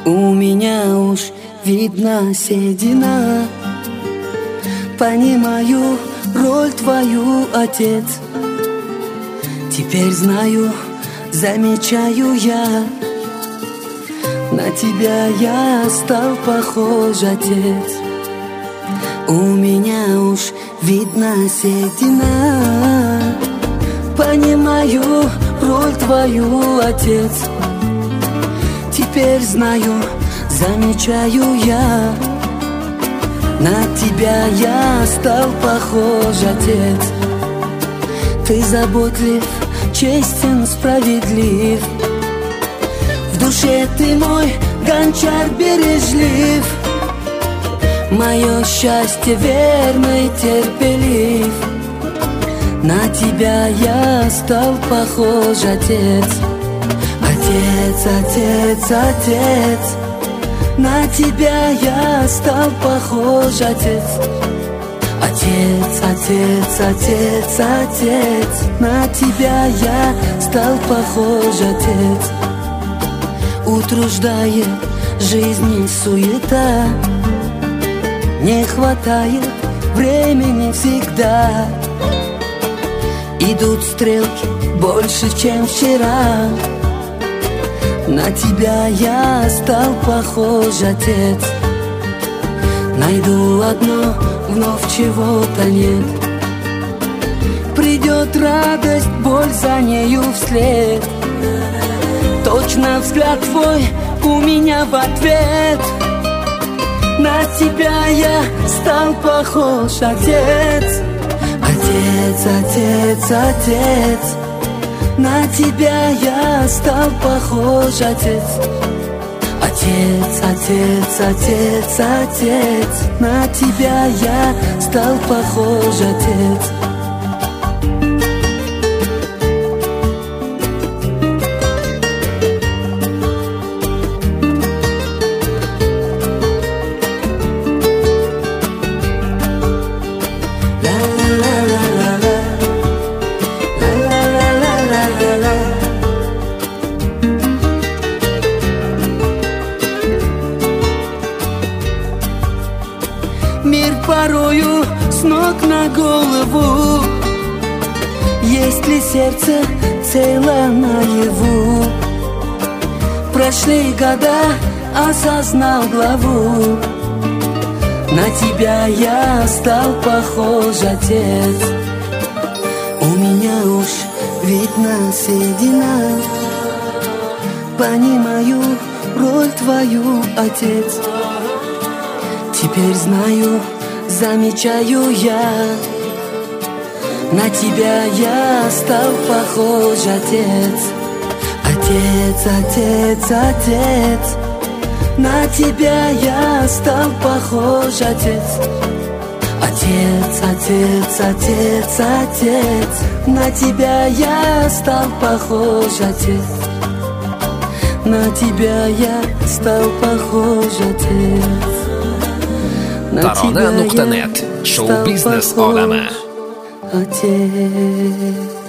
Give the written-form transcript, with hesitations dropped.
У меня уж видна седина. Понимаю роль твою, отец. Теперь знаю, замечаю я. На тебя я стал похож, отец. У меня уж видна седина. Понимаю роль твою, отец. Теперь знаю, замечаю я. На тебя я стал похож, отец. Ты заботлив, честен, справедлив. В душе ты мой гончар бережлив. Мое счастье верный, терпелив. На тебя я стал похож, отец. Отец, отец, отец. На тебя я стал похож, отец. Отец, отец, отец, отец. На тебя я стал похож, отец. Утруждает жизни суета. Не хватает времени всегда. Идут стрелки больше, чем вчера. На тебя я стал похож, отец. Найду одно, вновь чего-то нет. Придет радость, боль за нею вслед. Точно взгляд твой у меня в ответ. На тебя я стал похож, отец. Отец, отец, отец. На тебя я стал похож, отец. Отец, отец, отец, отец. На тебя я стал похож, отец. Мир порою с ног на голову. Есть ли сердце цело наяву? Прошли года, осознал главу. На тебя я стал похож, отец. У меня уж видна седина. Понимаю роль твою, отец. Теперь знаю, замечаю я. На тебя я стал похож, отец. Отец, отец, отец. На тебя я стал похож, отец. Отец, отец, отец, отец. На тебя я стал похож, отец. На тебя я стал похож, отец. Tarona.net. Show business olama. Отец.